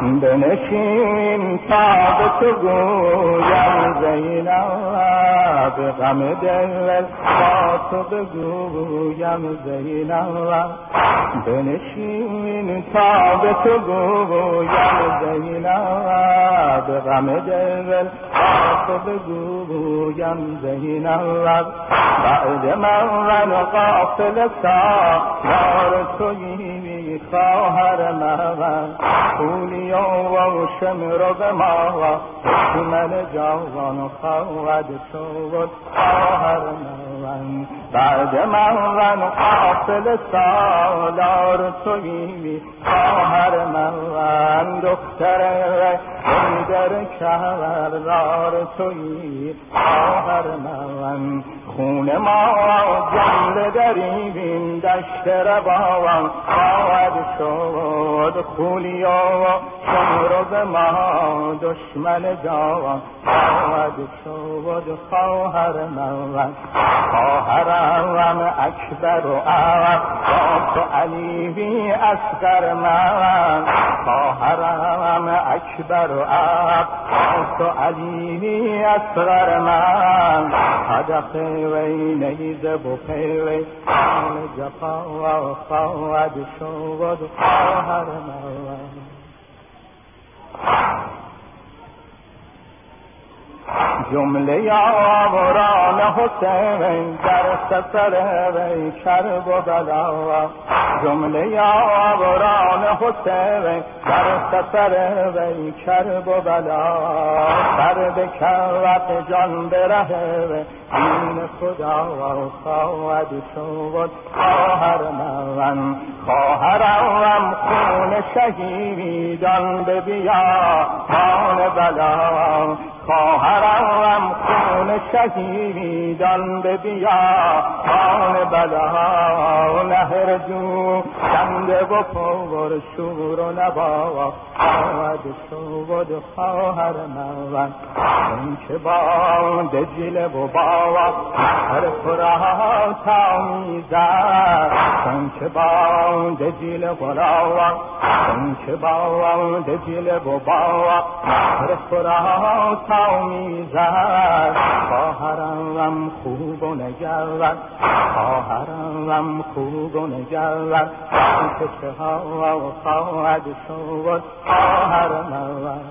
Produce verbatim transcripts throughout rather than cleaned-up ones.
بنشین تا به تو گویم زینب، غم دل با تو بگویم زینب. بنشین تا به تو گویم زینب، غم دل با تو بگویم زینب. بعد من غافل سالار تویی خواهر من، خولی و شمر به ما دشمن جوان خواهد شد خواهر من. بعد من غافل سالار تویی خواهر من، دختر در کردار تویی خواهر من. خون ما جمله در این دشت رباوان خواهد شد، خولی و شمر به ما دشمن جوان خواهد شد خواهر من. خواهرم اکبر و عوض با تو علی اصغر من، خواهرم اکبر و عوض با تو علی اصغر من. هدف وی نیزه و پیوی آن جفا و خواهد شد خواهر من. جمله یاوران حسین در سفر وی کرب و بلا، جمله یاوران حسین در سفر وی کرب و بلا. سر به کرب جان بره وی دین خدا و خواهد شد خواهر من. خواهرم خون شهیدان به بیابان بلا، خواهرم خون شهیدان به بیابان بلا. نهر جو کنده و پر شور و نوا خواهد شد خواهر من. چون که با دجله و باوا نهر فرات آمیزد، چون که با دجله و باوا، چون که با دجله و باوا نهر فرات آمیزد. خواهرم خوب و نگرد، خواهرم خوب و نگرد، که چه ها خواهد شد خواهر من.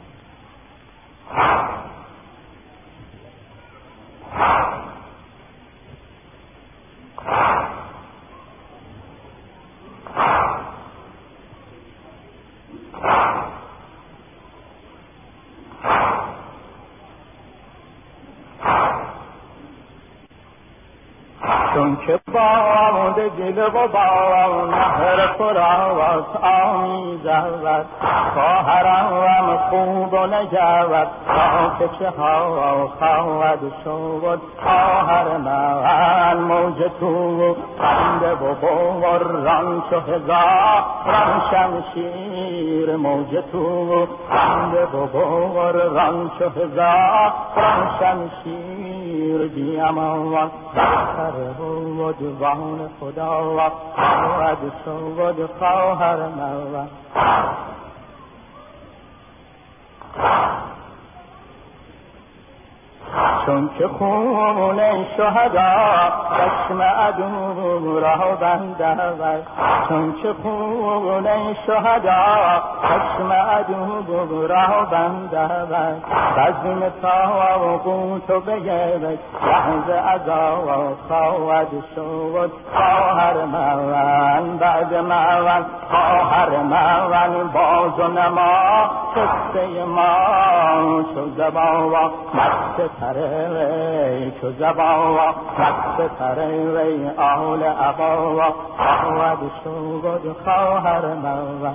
چون که باد دل و با نهر فرات آمیزد، خواهرم خوب و نگرد که چه ها خواهد شد خواهر من. موج تو خنده و بوران چو هزاران شمشیر، موج تو خنده و بوران چو هزاران شمشیر. بیامان بر و جوان خدا و خواهد شد خواهر من. چون که خون شهدا چشم عدو را بندد، چون که خون شهدا چشم عدو را بندد. بزم تاغوت و بگرد لحظ عذاب خواهد شد خواهر من. بعد من خواهر من باز و نما قصه ما چو زبان مست تره وی، چو زبان مست تره وی آل عبا خواهد شد خواهر من.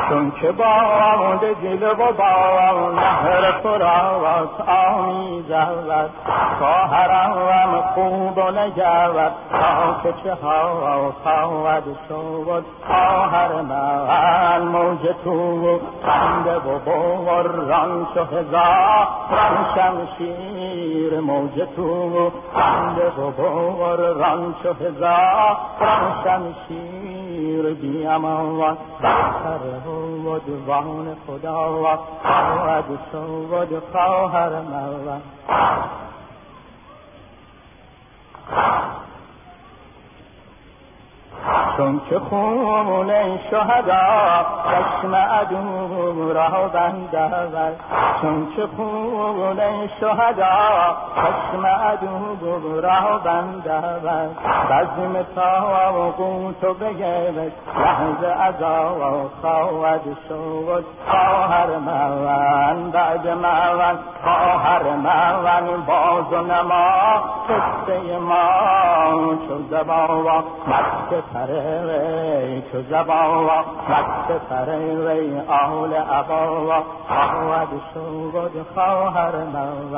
چون که باد دل و با نهر فرات آمیزد خواهرم خوب و نگود تا که چه ها خواهد شد خواهر من موج تو خنده و بران چو هزار شمشیر موج تو خنده و بران چو هزار شمشیر بی امان بر و دوان خدا و خواهد شد خواهر من چون که خون شهدا چشم عدو را بندد چون که خون شهدا چشم عدو را بندد بزم طاغوت و بگوش لحظه عذاب خواهد شد خواهر من بعد من خواهر من باز و نما قصه ما چو زبان مست پره وی چو زبان مست پره وی آل عبا خواهد شد خواهر من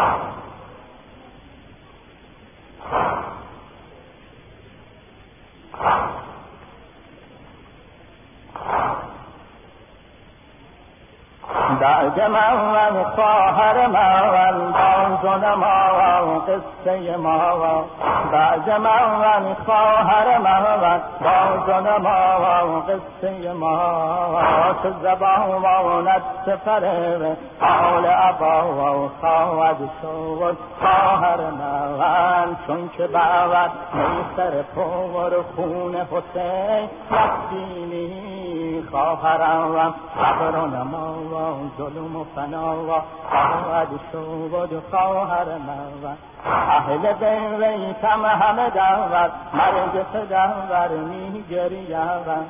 بعد من خواهر من باز و نما قصه ما بعد من خواهر من باز و نما قصه ما چو زبان ماند سپره حال عبا خواهد شد خواهر من چون که بعد میسر پر خون حسین نفسینی خواهرم صبر و نما ظلم و فنا خواهد شد خواهر من اهل بیتم همه دور مرگ پدر می گریم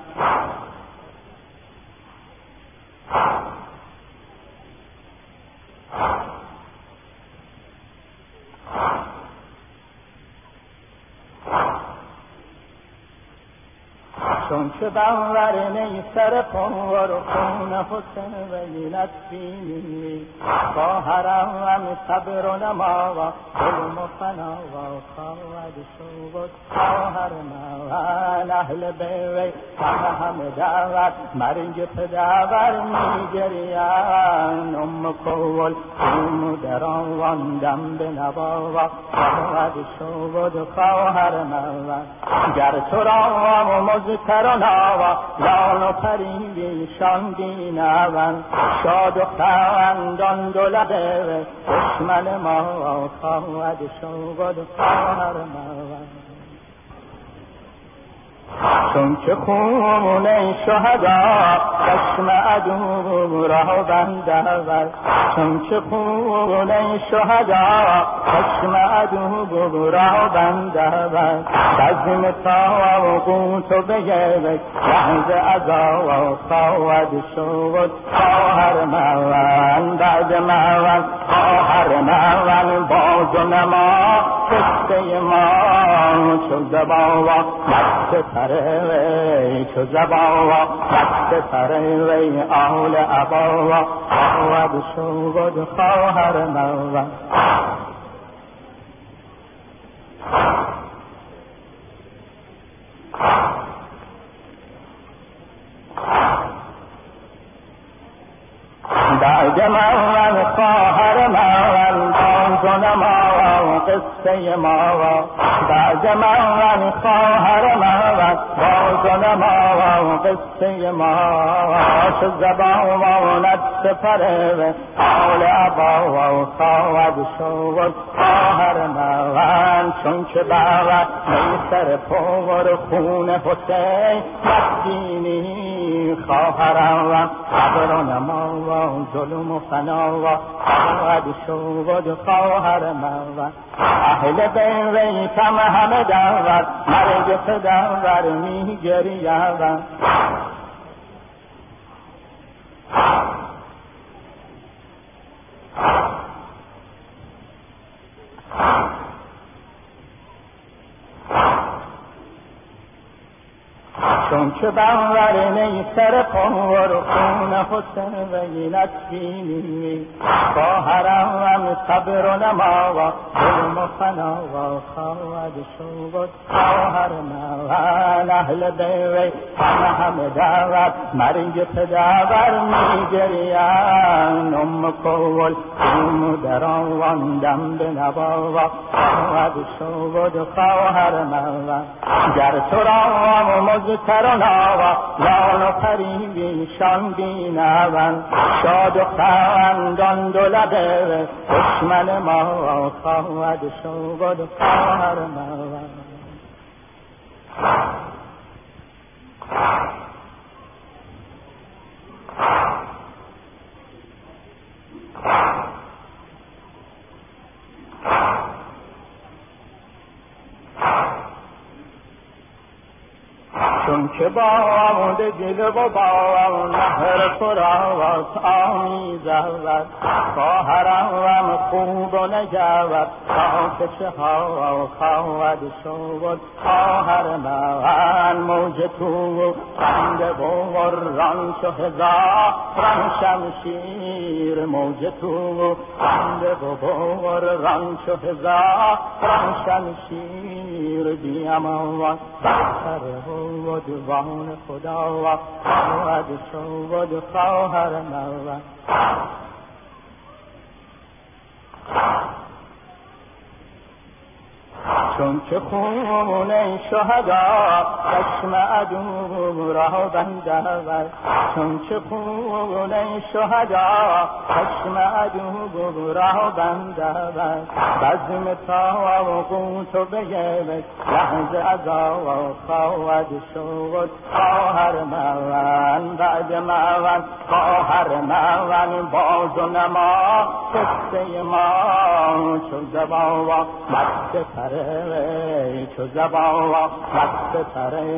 چون که باور نیسر پر خون حسین وی نسبینی خواهرم صبر و نما و ظلم و فنا و خواهد شد خواهر من اهل بیوی همه همه دعوت مرگ پدر میگریم ام کول ام دران واندم به نوا و خواهد شد خواهر من گر تو را مزتر و ناوا لان و پریشان دینون شاد و خندان دولبه دشمن ما خواهد شد خواهر من چون که خون شهدا چشم عدو را بندد چون که خون شهدا چشم عدو را بندد بزم طاغوت و بگوش لحظه عذاب خواهد شد خواهر من بعد من خواهر من باز و نما قصه ما چو زبان مست پره وی چو زبان مست پره وی آل عبا خواهد شد خواهر من بعد من خواهر من باز و نما قصه ما بعد من خواهر من باز و نما قصه ما چو زبان ماند سپره حال عبا خواهد شد خواهر من چون که بعد میسر پر خون حسین مسکینی خواهرم صبر و نما و ظلم و فنا و خواهد شد خواهر من اهل بیتم همه دور مرگ پدر می گریم چون که بنور نیسر پور خون حسن وینت بینی با حرم صبر و نما و علم و فنا و خواهد شد خواهر من اهل بیوی همه همه دعوت مرگ پدر میگریم ام کول اون در آن دم به نبا و خواهد شد خواهر من گر تو را مزتر و ناوا لان و پریشان بینم شاد و خندان دو لبه دشمن ما خواهد شد خواهر من چون که باد دل و با نهر فرات آمیزد خواهرم خوب و نجود تا که چه ها خواهد شد خواهر من موج تو خنده و ران چو هزار شمشیر موج تو خنده و ران چو هزار شمشیر بیامان برتر و دوان خدا و خواهد شد خواهر من چون که خون شهدا چشم عدو را بندد چون که خون شهدا چشم عدو را بندد بزم طاغوت و بگوش لحظه عذاب خواهد شد خواهر من بعد من خواهر من باز و نما قصه ما چو زبان مست پره چو زبان مست پره